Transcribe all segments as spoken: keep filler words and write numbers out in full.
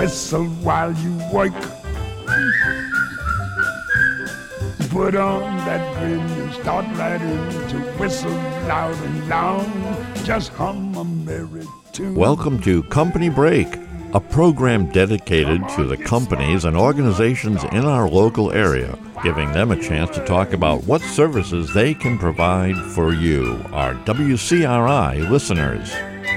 whistle while you work. Put on that grin and start right in to whistle loud and long. Just hum a merry tune. Welcome to Company Break, a program dedicated to the companies and organizations in our local area, giving them a chance to talk about what services they can provide for you, our W C R I listeners.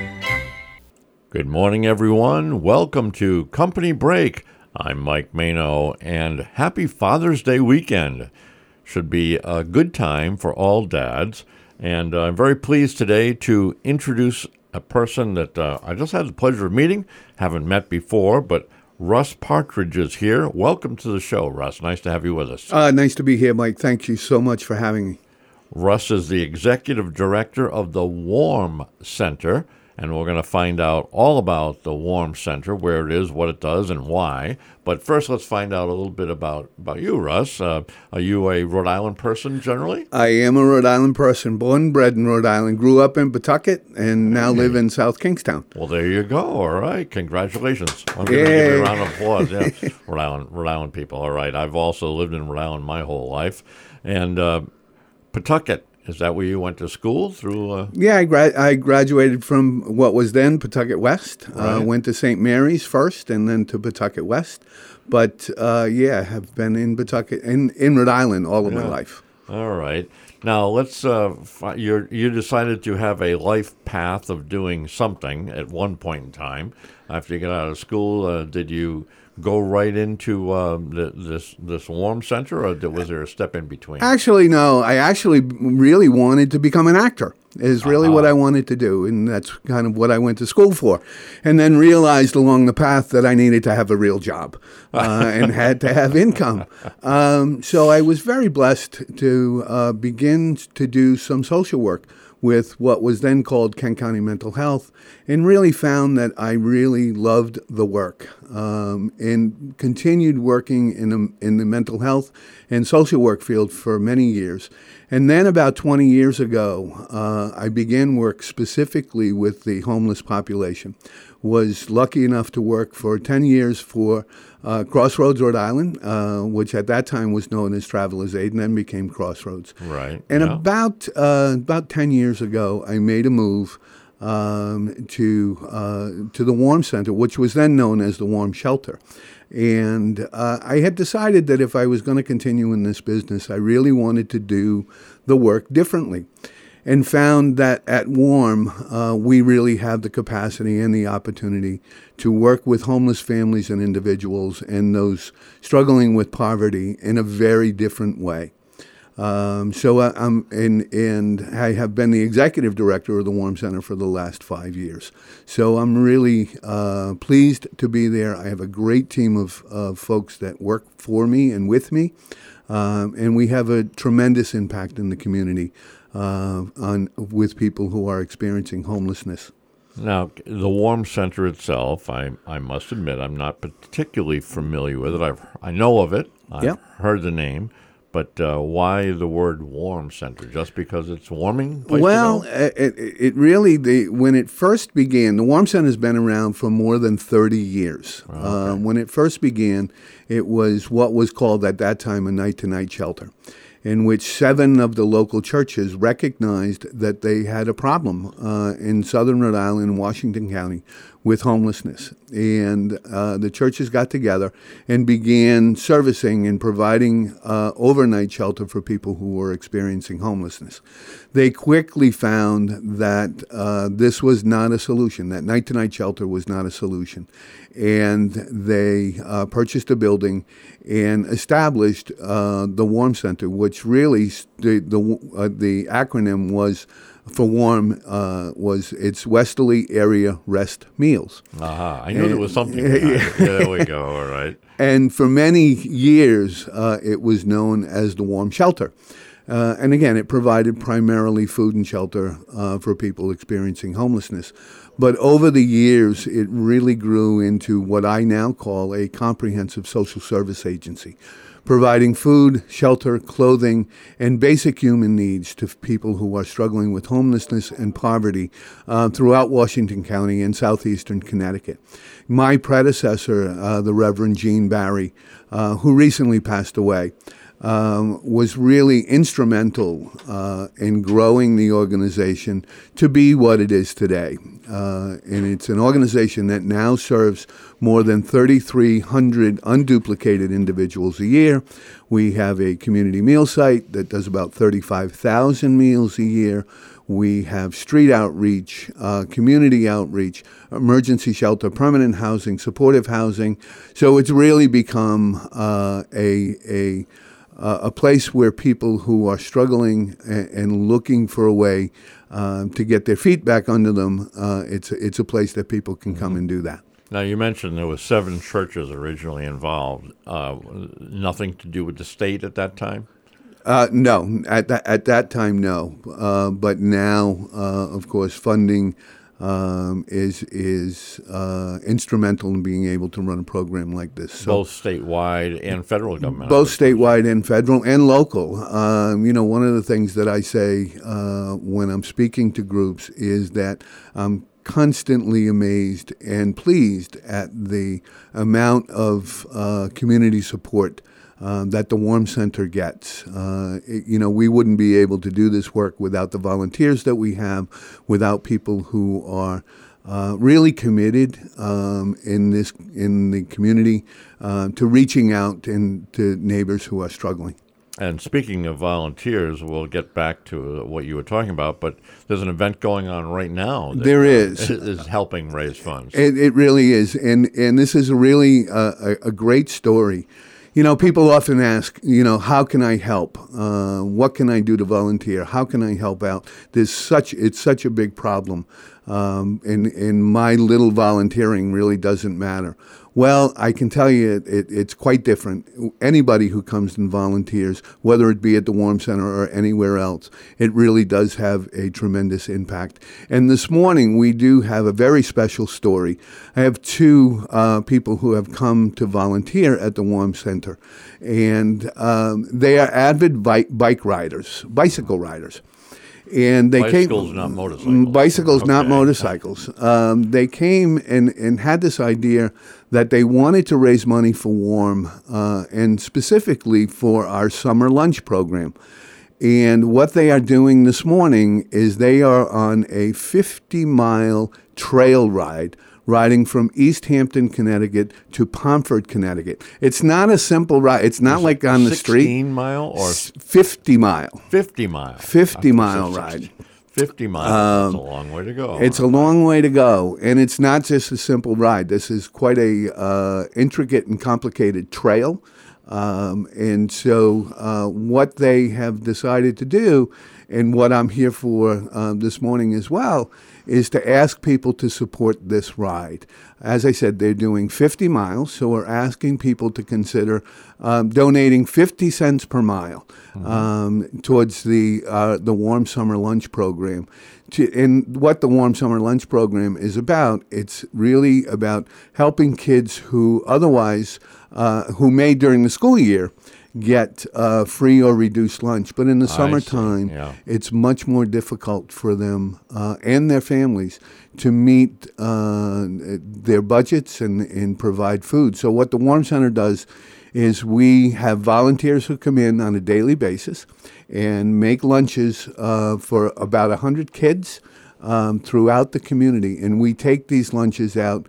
Good morning, everyone. Welcome to Company Break. I'm Mike Mano, and happy Father's Day weekend. Should be a good time for all dads, and uh, I'm very pleased today to introduce a person that uh, I just had the pleasure of meeting, haven't met before, but Russ Partridge is here. Welcome to the show, Russ. Nice to have you with us. Uh, nice to be here, Mike. Thank you so much for having me. Russ is the executive director of the Warm Center, and we're going to find out all about the Warm Center, where it is, what it does, and why. But first, let's find out a little bit about, about you, Russ. Uh, are you a Rhode Island person generally? I am a Rhode Island person, born and bred in Rhode Island, grew up in Pawtucket, and now Okay. live in South Kingstown. Well, there you go. All right. Congratulations. I'm going to give you a round of applause. Yeah. Rhode Island, Rhode Island people. All right. I've also lived in Rhode Island my whole life. And uh, Pawtucket, is that where you went to school through? Uh... Yeah, I, gra- I graduated from what was then Pawtucket West. Right. Uh, went to Saint Mary's first and then to Pawtucket West. But, uh, yeah, have been in Pawtucket, in, in Rhode Island all of Yeah. my life. All right. Now, let's, uh, fi- you're, you decided to have a life path of doing something at one point in time. After you got out of school, uh, did you go right into um, the, this this Warm Center, or did, was there a step in between? Actually, no. I actually really wanted to become an actor, is really Uh-huh. what I wanted to do, and that's kind of what I went to school for. And then realized along the path that I needed to have a real job uh, and had to have income. Um, so I was very blessed to uh, begin to do some social work with what was then called Kent County Mental Health, and really found that I really loved the work, um, and continued working in the, in the mental health and social work field for many years. And then about twenty years ago, uh, I began work specifically with the homeless population. Was lucky enough to work for ten years for uh, Crossroads, Rhode Island, uh, which at that time was known as Travelers Aid and then became Crossroads. Right. And yeah. about uh, about ten years ago, I made a move um, to uh, to the Warm Center, which was then known as the Warm Shelter. And uh, I had decided that if I was going to continue in this business, I really wanted to do the work differently. And found that at Warm, uh, we really have the capacity and the opportunity to work with homeless families and individuals and those struggling with poverty in a very different way. Um, so I, I'm and and I have been the executive director of the Warm Center for the last five years. So I'm really uh, pleased to be there. I have a great team of, of folks that work for me and with me, um, and we have a tremendous impact in the community uh, on with people who are experiencing homelessness. Now, the Warm Center itself, I I must admit, I'm not particularly familiar with it. I've I know of it. I've Yeah. heard the name. But uh, why the word Warm Center? Just because it's warming? Place Well, to go? it, it really, the, when it first began, the Warm Center has been around for more than thirty years. Oh, Uh, okay. when it first began, it was what was called at that time a night-to-night shelter, in which seven of the local churches recognized that they had a problem uh, in southern Rhode Island and Washington County with homelessness. And uh, the churches got together and began servicing and providing uh, overnight shelter for people who were experiencing homelessness. They quickly found that uh, this was not a solution, that night-to-night shelter was not a solution. And they uh, purchased a building and established uh, the Warm Center, which really, the, the, uh, the acronym was for Warm uh, was it's Westerly Area Rest Meals. Aha, I knew there was something behind it. Yeah, there we go, all right. And for many years, uh, it was known as the Warm Shelter. Uh, and again, it provided primarily food and shelter uh, for people experiencing homelessness. But over the years, it really grew into what I now call a comprehensive social service agency, providing food, shelter, clothing, and basic human needs to people who are struggling with homelessness and poverty uh, throughout Washington County and southeastern Connecticut. My predecessor, uh, the Reverend Gene Barry, uh, who recently passed away, Um, was really instrumental uh, in growing the organization to be what it is today. Uh, and it's an organization that now serves more than thirty-three hundred unduplicated individuals a year. We have a community meal site that does about thirty-five thousand meals a year. We have street outreach, uh, community outreach, emergency shelter, permanent housing, supportive housing. So it's really become uh, a a Uh, a place where people who are struggling and, and looking for a way uh, to get their feet back under them, uh, it's, it's a place that people can come mm-hmm. and do that. Now, you mentioned there were seven churches originally involved. Uh, nothing to do with the state at that time? Uh, no. At, th- at that time, no. Uh, but now, uh, of course, funding Um, is is uh, instrumental in being able to run a program like this. So both statewide and federal government. Both statewide and federal and local. Um, you know, one of the things that I say uh, when I'm speaking to groups is that I'm constantly amazed and pleased at the amount of uh, community support Um, that the Warm Center gets. Uh, it, you know, we wouldn't be able to do this work without the volunteers that we have, without people who are uh, really committed um, in this in the community uh, to reaching out and to neighbors who are struggling. And speaking of volunteers, we'll get back to what you were talking about, but there's an event going on right now that there is. is helping raise funds. It, it really is, and and this is really a, a, a great story. You know, people often ask, you know, how can I help? Uh, what can I do to volunteer? How can I help out? There's such, it's such a big problem. Um, and, and my little volunteering really doesn't matter. Well, I can tell you it, it, it's quite different. Anybody who comes and volunteers, whether it be at the Warm Center or anywhere else, it really does have a tremendous impact. And this morning we do have a very special story. I have two uh, people who have come to volunteer at the Warm Center, and um, they are avid bike, bike riders, bicycle riders. And they bicycles, came, not motorcycles. Bicycles, okay. not motorcycles. Um, they came and, and had this idea that they wanted to raise money for Warm, uh, and specifically for our summer lunch program. And what they are doing this morning is they are on a fifty-mile trail ride, riding from East Hampton, Connecticut to Pomfret, Connecticut. It's not a simple ride. It's not like on the street. sixteen mile or fifty mile. fifty mile. fifty mile ride. fifty miles. Um, That's a long way to go. It's a long way to go, and it's not just a simple ride. This is quite a uh, intricate and complicated trail. Um, and so uh, what they have decided to do, and what I'm here for um, this morning as well, is to ask people to support this ride. As I said, they're doing fifty miles, so we're asking people to consider um, donating fifty cents per mile mm-hmm. um, towards the uh, the Warm Summer Lunch Program. To, and what the Warm Summer Lunch Program is about, it's really about helping kids who otherwise, uh, who may during the school year, get uh, free or reduced lunch. But in the summertime, yeah. it's much more difficult for them uh, and their families to meet uh, their budgets and, and provide food. So what the Warm Center does is we have volunteers who come in on a daily basis and make lunches uh, for about one hundred kids um, throughout the community. And we take these lunches out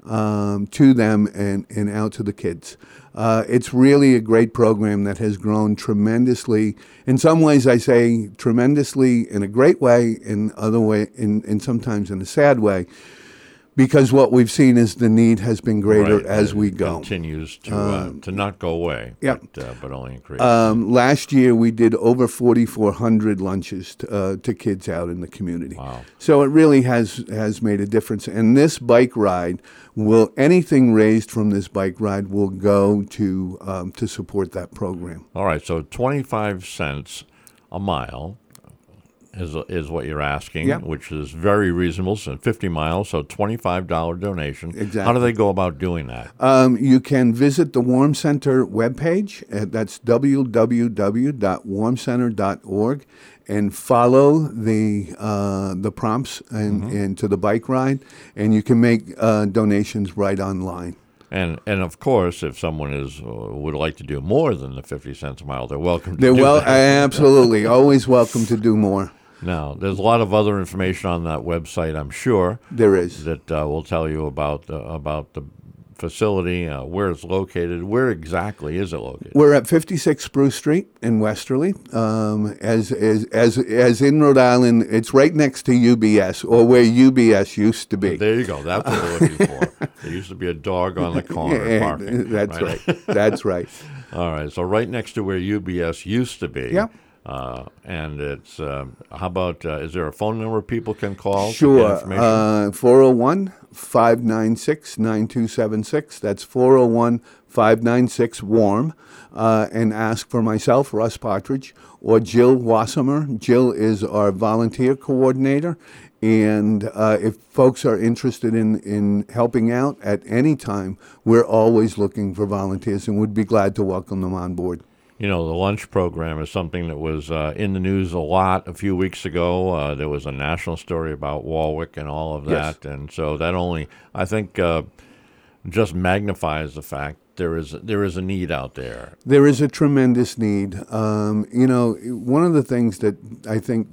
um, to them and, and out to the kids. Uh, it's really a great program that has grown tremendously. In some ways, I say tremendously in a great way, in other way, in, in sometimes in a sad way, because what we've seen is the need has been greater right. as it we go. Continues to um, uh, to not go away, yep. but, uh, but only increase. Um, last year, we did over forty-four hundred lunches to, uh, to kids out in the community. Wow. So it really has has made a difference. And this bike ride will, anything raised from this bike ride will go to um, to support that program. All right, so twenty-five cents a mile. is is what you're asking, Yeah. which is very reasonable. So fifty miles, so twenty-five dollars donation. Exactly. How do they go about doing that? Um, you can visit the Warm Center webpage. Uh, that's w w w dot warm center dot org, and follow the uh, the prompts and, Mm-hmm. and to the bike ride, and you can make uh, donations right online. And and of course, if someone is uh, would like to do more than the fifty cents a mile, they're welcome to They're do well, that. absolutely, always welcome to do more. Now, there's a lot of other information on that website, I'm sure, There is. that uh, will tell you about the, about the facility, uh, where it's located. Where exactly is it located? We're at fifty-six Spruce Street in Westerly. Um, as, as as as in Rhode Island, it's right next to U B S, or where U B S used to be. There you go. That's what we're looking for. There used to be a dog on the corner Yeah, barking. that's right. That's right. All right. So right next to where U B S used to be. Yeah. Uh, and it's, um, how about, uh, is there a phone number people can call? to get Sure. information? Uh, four oh one, five nine six, nine two seven six. That's four oh one, five nine six, WARM. Uh, and ask for myself, Russ Partridge, or Jill Wassemer. Jill is our volunteer coordinator. And uh, if folks are interested in, in helping out at any time, we're always looking for volunteers and would be glad to welcome them on board. You know, the lunch program is something that was uh, in the news a lot a few weeks ago. Uh, there was a national story about Warwick and all of that. Yes. And so that only, I think, uh, just magnifies the fact there is there is a need out there. There is a tremendous need. Um, you know, one of the things that I think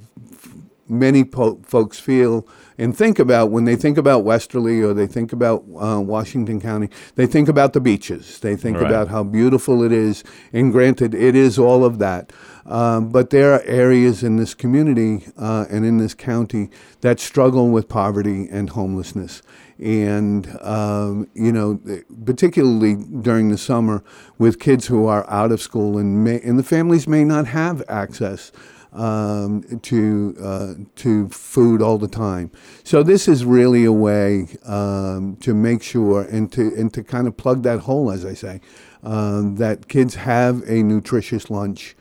many po- folks feel and think about when they think about Westerly or they think about uh, Washington County, they think about the beaches. They think Right. about how beautiful it is. And granted, it is all of that. Um, but there are areas in this community uh, and in this county that struggle with poverty and homelessness. And, um, you know, particularly during the summer with kids who are out of school and, may, and the families may not have access um, to uh, to food all the time. So this is really a way um, to make sure and to and to kind of plug that hole, as I say, um, that kids have a nutritious lunch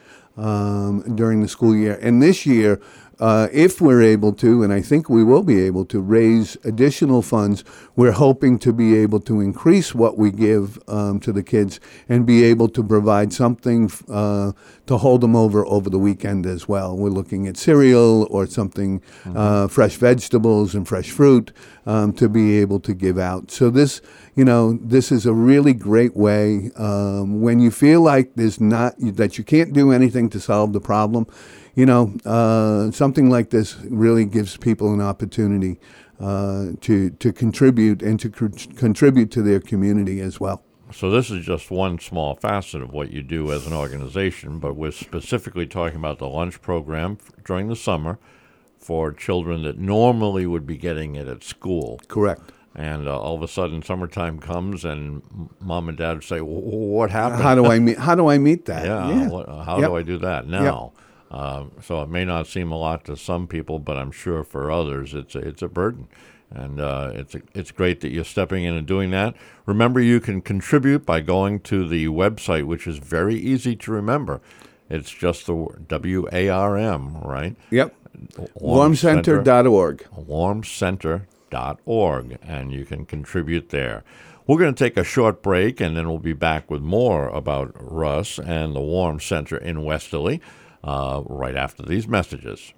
um, during the school year. And this year, uh, if we're able to, and I think we will be able to raise additional funds, we're hoping to be able to increase what we give um, to the kids and be able to provide something uh, to hold them over over the weekend as well. We're looking at cereal or something, mm-hmm. uh, fresh vegetables and fresh fruit um, to be able to give out. So this, you know, this is a really great way um, when you feel like there's not, that you can't do anything to solve the problem. You know, uh, something like this really gives people an opportunity uh, to to contribute and to cr- contribute to their community as well. So this is just one small facet of what you do as an organization, but we're specifically talking about the lunch program during the summer for children that normally would be getting it at school. Correct. And uh, all of a sudden, summertime comes, and mom and dad say, "What happened? How do I meet? How do I meet that? Yeah, yeah. What, how Yep. do I do that now?" Yep. Uh, so it may not seem a lot to some people, but I'm sure for others it's a, it's a burden. And uh, it's a, it's great that you're stepping in and doing that. Remember, you can contribute by going to the website, which is very easy to remember. It's just the W A R M, right? Yep. warm center dot org. warm center dot org, and you can contribute there. We're going to take a short break, and then we'll be back with more about Russ and the Warm Center in Westerly uh, right after these messages.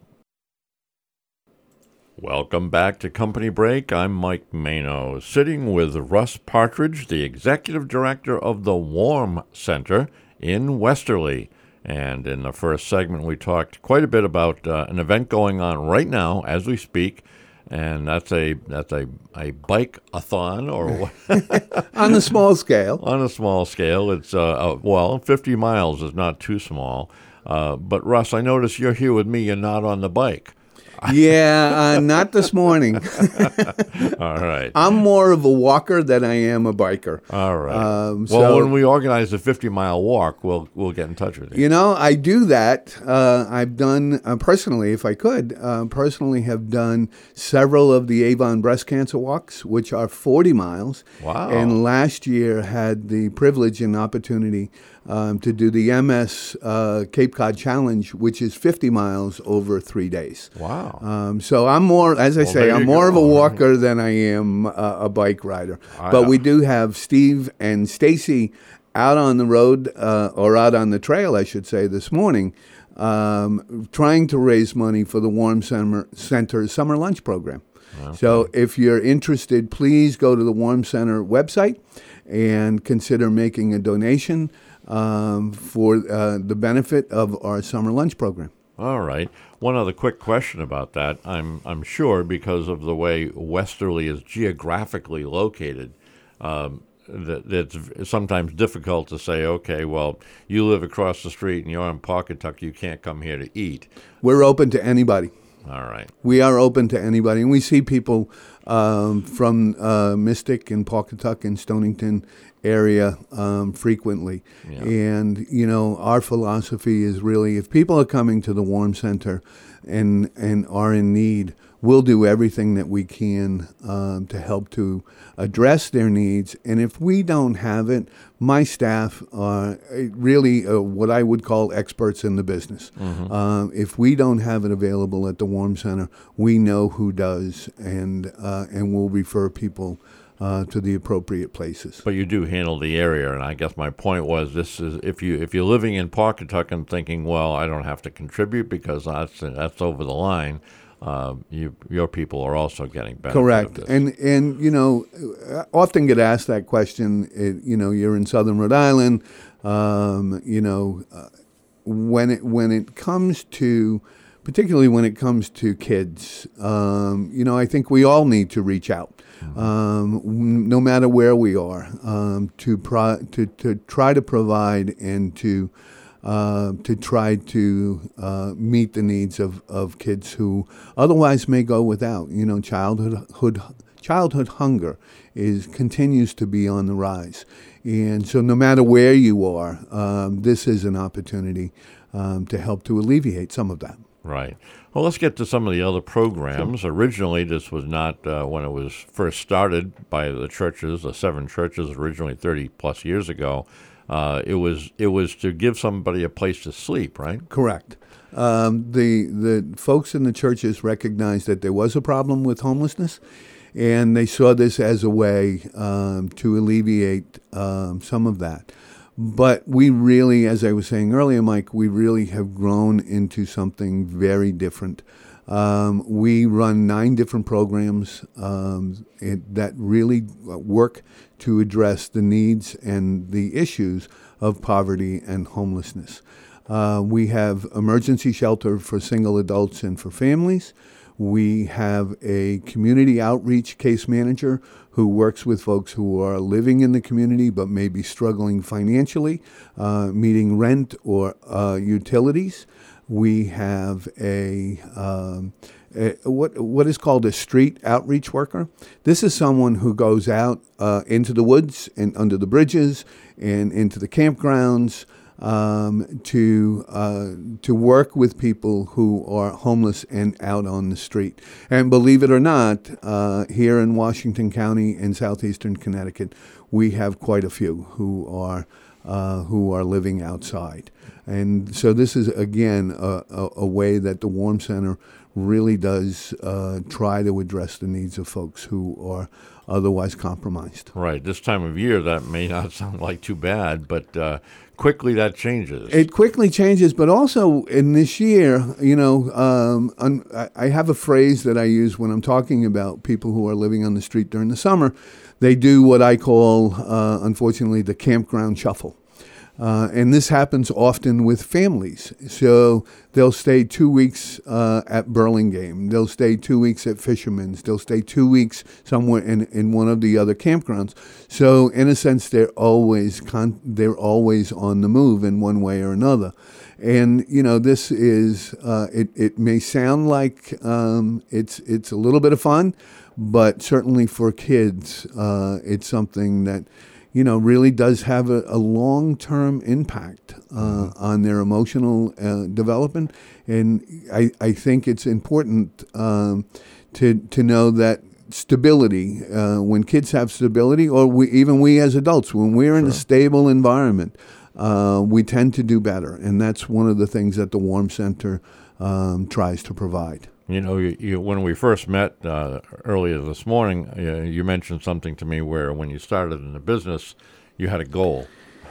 Welcome back to Company Break. I'm Mike Mano, sitting with Russ Partridge, the Executive Director of the Warm Center in Westerly. And in the first segment, we talked quite a bit about uh, an event going on right now as we speak, and that's a that's a, a bike-a-thon, or what? On a small scale. On a small scale. It's, uh, uh, well, fifty miles is not too small. Uh, but, Russ, I notice you're here with me. You're not on the bike. Yeah, uh, not this morning. All right. I'm more of a walker than I am a biker. All right. Um, well, so, when we organize the fifty-mile walk, we'll we'll get in touch with you. You know, I do that. Uh, I've done, uh, personally, if I could, uh, personally have done several of the Avon breast cancer walks, which are forty miles. Wow. And last year had the privilege and opportunity um, to do the M S uh, Cape Cod Challenge, which is fifty miles over three days. Wow. Um, so I'm more, as I Well, say, there I'm you more go. of a walker than I am uh, a bike rider. I But know. we do have Steve and Stacy out on the road, uh, or out on the trail, I should say, this morning, um, trying to raise money for the Warm Summer Center Summer Lunch Program. Okay. So if you're interested, please go to the Warm Center website and consider making a donation um, for uh, the benefit of our summer lunch program. All right. One other quick question about that. I'm I'm sure because of the way Westerly is geographically located, um, that it's sometimes difficult to say, okay, well, you live across the street and you're in Pawcatuck, you can't come here to eat. We're open to anybody. All right. We are open to anybody, and we see people um, from uh, Mystic and Pawcatuck and Stonington area um, frequently. Yeah. And, you know, our philosophy is really, if people are coming to the Warm Center and and are in need, we'll do everything that we can um, to help to address their needs. And if we don't have it, my staff are really uh, what I would call experts in the business. Mm-hmm. Uh, if we don't have it available at the Warm Center, we know who does, and uh, and we'll refer people uh, to the appropriate places. But you do handle the area, and I guess my point was this is if you if you're living in Pawcatuck and thinking, well, I don't have to contribute because that's that's over the line. Uh, you, your people are also getting benefit. Correct. Of this. And, and you know, I often get asked that question. It, you know, you're in Southern Rhode Island. Um, you know, uh, when it when it comes to, particularly when it comes to kids, um, you know, I think we all need to reach out, mm-hmm. um, no matter where we are, um, to, pro- to to try to provide and to. Uh, to try to uh, meet the needs of, of kids who otherwise may go without. You know, childhood hood, childhood hunger is continues to be on the rise, and so no matter where you are, um, this is an opportunity um, to help to alleviate some of that. Right. Well, let's get to some of the other programs. Sure. Originally, this was not uh, when it was first started by the churches, the seven churches, originally thirty plus years ago. Uh, it was it was to give somebody a place to sleep, right? Correct. Um, the the folks in the churches recognized that there was a problem with homelessness, and they saw this as a way um, to alleviate um, some of that. But we really, as I was saying earlier, Mike, we really have grown into something very different. Um, we run nine different programs um, it, that really work to address the needs and the issues of poverty and homelessness. Uh, we have emergency shelter for single adults and for families. We have a community outreach case manager who works with folks who are living in the community but may be struggling financially, uh, meeting rent or uh, utilities. We have a, um, a what what is called a street outreach worker. This is someone who goes out uh, into the woods and under the bridges and into the campgrounds um, to uh, to work with people who are homeless and out on the street. And believe it or not, uh, here in Washington County and southeastern Connecticut, we have quite a few who are uh, who are living outside. And so this is, again, a, a, a way that the Warm Center really does uh, try to address the needs of folks who are otherwise compromised. Right. This time of year, that may not sound like too bad, but uh, quickly that changes. It quickly changes, but also in this year, you know, um, un- I have a phrase that I use when I'm talking about people who are living on the street during the summer. They do what I call, uh, unfortunately, the campground shuffle. Uh, and this happens often with families. So they'll stay two weeks uh, at Burlingame. They'll stay two weeks at Fisherman's. They'll stay two weeks somewhere in, in one of the other campgrounds. So in a sense, they're always con- they're always on the move in one way or another. And you know, this is uh, it. It may sound like um, it's it's a little bit of fun, but certainly for kids, uh, it's something that, you know, really does have a, a long-term impact uh, on their emotional uh, development. And I, I think it's important um, to to know that stability, uh, when kids have stability, or we, even we as adults, when we're in Sure. a stable environment, uh, we tend to do better. And that's one of the things that the Warm Center um, tries to provide. You know, you, you, when we first met uh, earlier this morning, uh, you mentioned something to me where when you started in the business, you had a goal.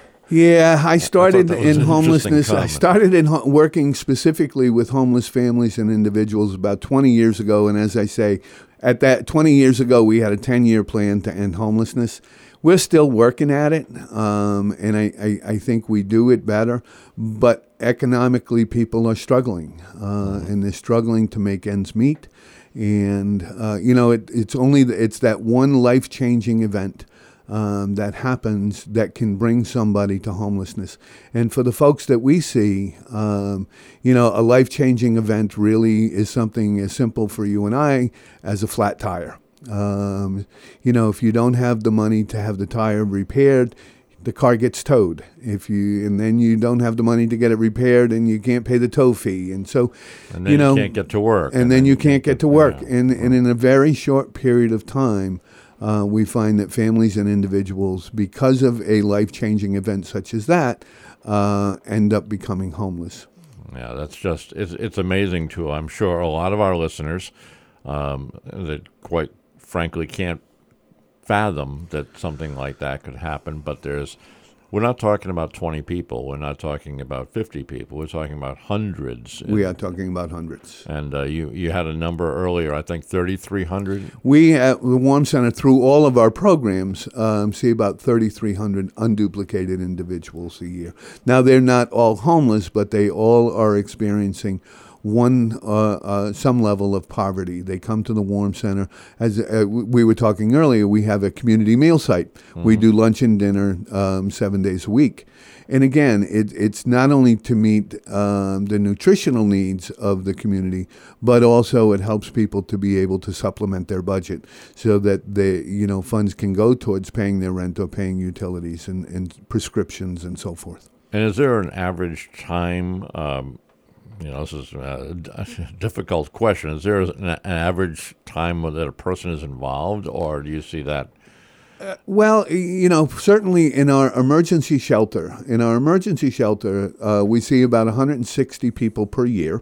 Yeah, I started that was in an homelessness. interesting I comment. started in ho- working specifically with homeless families and individuals about twenty years ago. And as I say, at that twenty years ago, we had a ten-year plan to end homelessness. We're still working at it, um, and I, I, I think we do it better. But economically, people are struggling, uh, and they're struggling to make ends meet. And uh, you know, it, it's only the, it's that one life-changing event um, that happens that can bring somebody to homelessness. And for the folks that we see, um, you know, a life-changing event really is something as simple for you and I as a flat tire. Um, you know, if you don't have the money to have the tire repaired, the car gets towed. If you and then you don't have the money to get it repaired, and you can't pay the tow fee, and so And then you know, you can't get to work. and, and then you can't get to work. Yeah. And and in a very short period of time, uh, we find that families and individuals, because of a life-changing event such as that, uh, end up becoming homeless. Yeah, that's just, it's, it's amazing to, I'm sure, a lot of our listeners um, that quite frankly can't fathom that something like that could happen. But there's, we're not talking about twenty people. We're not talking about fifty people. We're talking about hundreds. We are talking about hundreds. And uh, you, you had a number earlier, I think thirty-three hundred? We at the Warm Center, through all of our programs, um, see about thirty-three hundred unduplicated individuals a year. Now, they're not all homeless, but they all are experiencing one uh, uh, some level of poverty. They come to the Warm Center. As uh, we were talking earlier, we have a community meal site. Mm-hmm. We do lunch and dinner um, seven days a week. And again, it, it's not only to meet um, the nutritional needs of the community, but also it helps people to be able to supplement their budget so that the you know funds can go towards paying their rent or paying utilities and, and prescriptions and so forth. And is there an average time? Um, you know, this is a difficult question. Is there an, an average time that a person is involved, or do you see that? Uh, well, you know, certainly in our emergency shelter, in our emergency shelter, uh, we see about one hundred sixty people per year.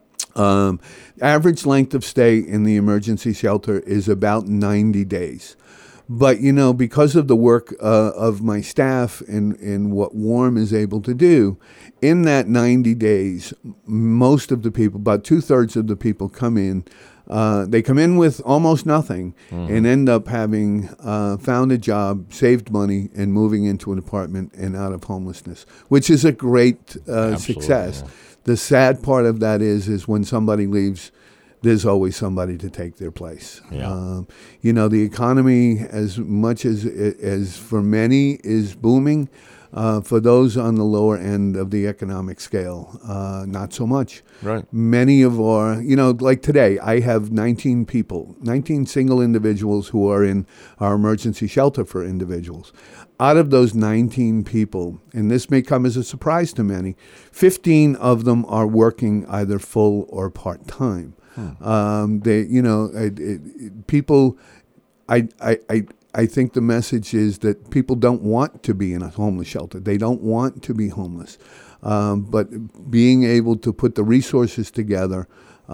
Um, average length of stay in the emergency shelter is about ninety days. But, you know, because of the work uh, of my staff and, and what Warm is able to do, in that ninety days, most of the people, about two-thirds of the people come in. Uh, they come in with almost nothing mm-hmm. and end up having uh, found a job, saved money, and moving into an apartment and out of homelessness, which is a great uh, success. Yeah. The sad part of that is, is when somebody leaves, there's always somebody to take their place. Yeah. Um, you know, the economy, as much as as for many is booming, uh, for those on the lower end of the economic scale, uh, not so much. Right. Many of our, you know, like today, I have nineteen people, nineteen single individuals who are in our emergency shelter for individuals. Out of those nineteen people, and this may come as a surprise to many, fifteen of them are working either full or part-time. Hmm. Um, they, you know, it, it, people, I, I, I, I think the message is that people don't want to be in a homeless shelter. They don't want to be homeless. Um, but being able to put the resources together,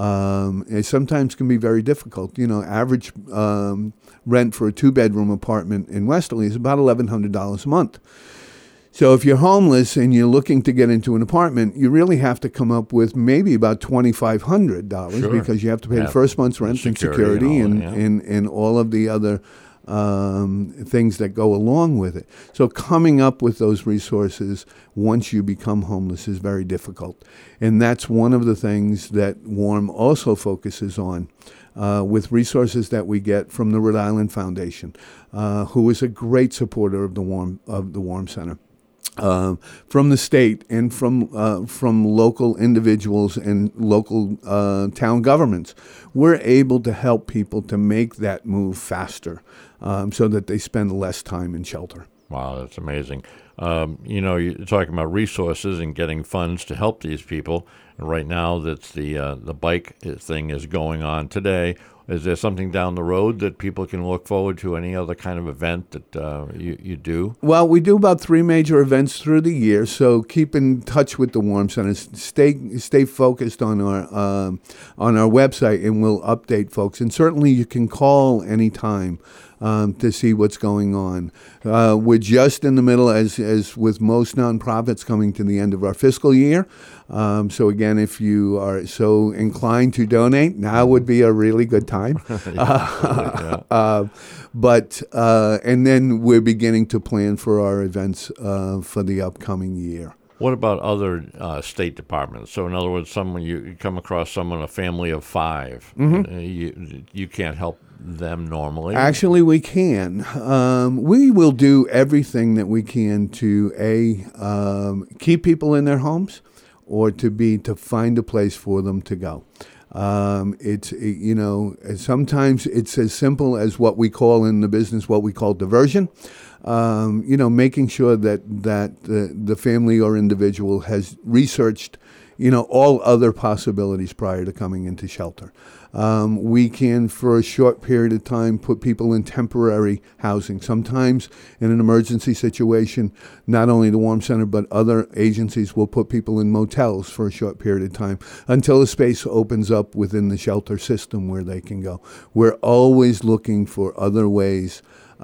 um, it sometimes can be very difficult. You know, average um, rent for a two-bedroom apartment in Westerly is about eleven hundred dollars a month. So if you're homeless and you're looking to get into an apartment, you really have to come up with maybe about twenty-five hundred dollars sure. because you have to pay yeah. the first month's rent and security, and, security and, and, all, yeah. and, and all of the other um, things that go along with it. So coming up with those resources once you become homeless is very difficult. And that's one of the things that WARM also focuses on uh, with resources that we get from the Rhode Island Foundation, uh, who is a great supporter of the WARM, of the WARM Center. Uh, from the state and from uh, from local individuals and local uh, town governments, we're able to help people to make that move faster, um, so that they spend less time in shelter. Wow, that's amazing. Um, you know, you're talking about resources and getting funds to help these people. And right now, that's the uh, the bike thing is going on today. Is there something down the road that people can look forward to? Any other kind of event that uh, you, you do? Well, we do about three major events through the year, so keep in touch with the WARM Center. Stay stay focused on our um, on our website, and we'll update folks. And certainly, you can call anytime um, to see what's going on. Uh, we're just in the middle, as as with most nonprofits, coming to the end of our fiscal year. Um, so again, if you are so inclined to donate, now would be a really good time. uh, uh, but uh, and then we're beginning to plan for our events uh, for the upcoming year. What about other uh, state departments? So in other words, someone you, you come across someone, a family of five, mm-hmm. uh, you you can't help them normally. Actually, we can. Um, we will do everything that we can to a um, keep people in their homes, or to be to find a place for them to go. Um, it's it, you know sometimes it's as simple as what we call in the business what we call diversion. Um, you know, making sure that that the, the family or individual has researched, you know, all other possibilities prior to coming into shelter. Um, we can, for a short period of time, put people in temporary housing. Sometimes in an emergency situation, not only the WARM Center, but other agencies will put people in motels for a short period of time until a space opens up within the shelter system where they can go. We're always looking for other ways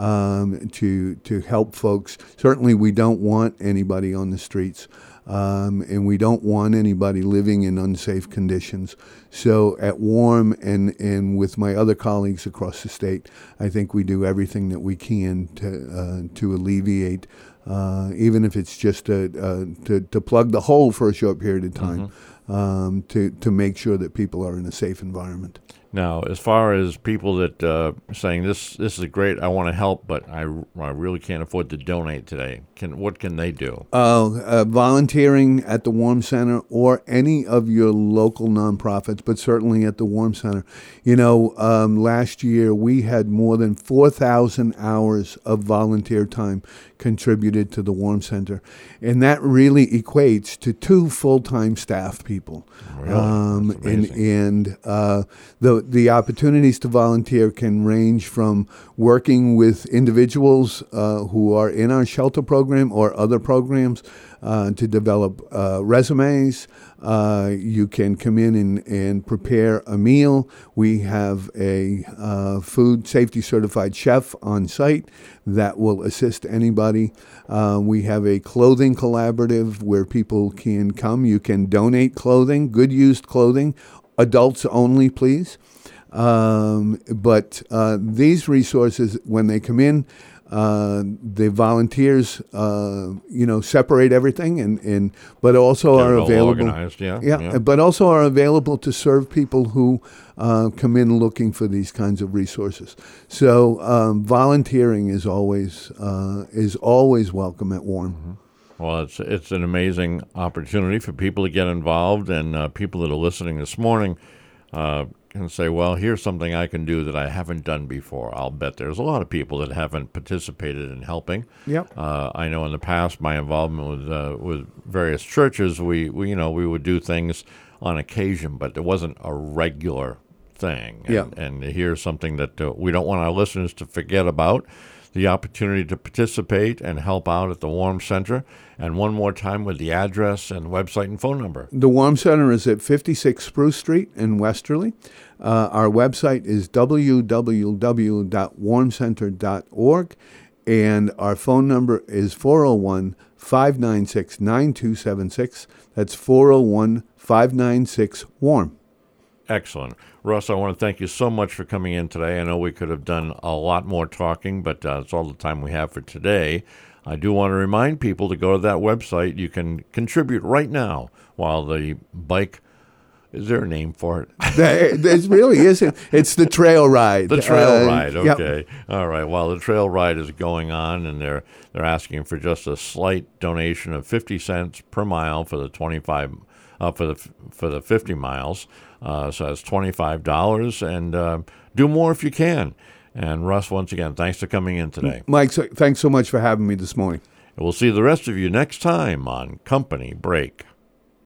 um, to to help folks. Certainly, we don't want anybody on the streets. Um, and we don't want anybody living in unsafe conditions. So at WARM and, and with my other colleagues across the state, I think we do everything that we can to uh, to alleviate, uh, even if it's just a, uh, to, to plug the hole for a short period of time, mm-hmm. um, to, to make sure that people are in a safe environment. Now, as far as people that uh, saying this this is great, I want to help, but I, I really can't afford to donate today. Can what can they do? Uh, uh, volunteering at the WARM Center or any of your local nonprofits, but certainly at the WARM Center. You know, um, last year we had more than four thousand hours of volunteer time contributed to the WARM Center, and that really equates to two full-time staff people. Really? Um, That's and amazing. and uh, the the opportunities to volunteer can range from working with individuals uh, who are in our shelter program or other programs uh, to develop uh, resumes. Uh, you can come in and, and prepare a meal. We have a uh, food safety certified chef on site that will assist anybody. Uh, we have a clothing collaborative where people can come. You can donate clothing, good used clothing, adults only, please. Um, but uh, these resources, when they come in, uh, the volunteers, uh, you know, separate everything, and, and but also Get are it all available. organized, yeah, yeah, yeah. But also are available to serve people who uh, come in looking for these kinds of resources. So um, volunteering is always uh, is always welcome at WARM. Mm-hmm. Well, it's it's an amazing opportunity for people to get involved, and uh, people that are listening this morning uh, can say, well, here's something I can do that I haven't done before. I'll bet there's a lot of people that haven't participated in helping. Yep. Uh, I know in the past my involvement with uh, with various churches, we, we you know we would do things on occasion, but it wasn't a regular thing. And, yeah. and here's something that uh, we don't want our listeners to forget about. The opportunity to participate and help out at the WARM Center. And one more time with the address and website and phone number. The WARM Center is at fifty-six Spruce Street in Westerly. Uh, our website is w w w dot warm center dot org, and our phone number is four oh one, five nine six, nine two seven six. That's four oh one, five nine six, WARM. Excellent. Russ, I want to thank you so much for coming in today. I know we could have done a lot more talking, but uh, it's all the time we have for today. I do want to remind people to go to that website. You can contribute right now while the bike, is there a name for it? There really isn't. It's the trail ride. The trail uh, ride, okay. Yep. All right. Well, the trail ride is going on, and they're they're asking for just a slight donation of fifty cents per mile for the twenty-five uh, for the for the fifty miles. Uh, so that's twenty-five dollars, and uh, do more if you can. And Russ, once again, thanks for coming in today. Mike, so, thanks so much for having me this morning. And we'll see the rest of you next time on Company Break.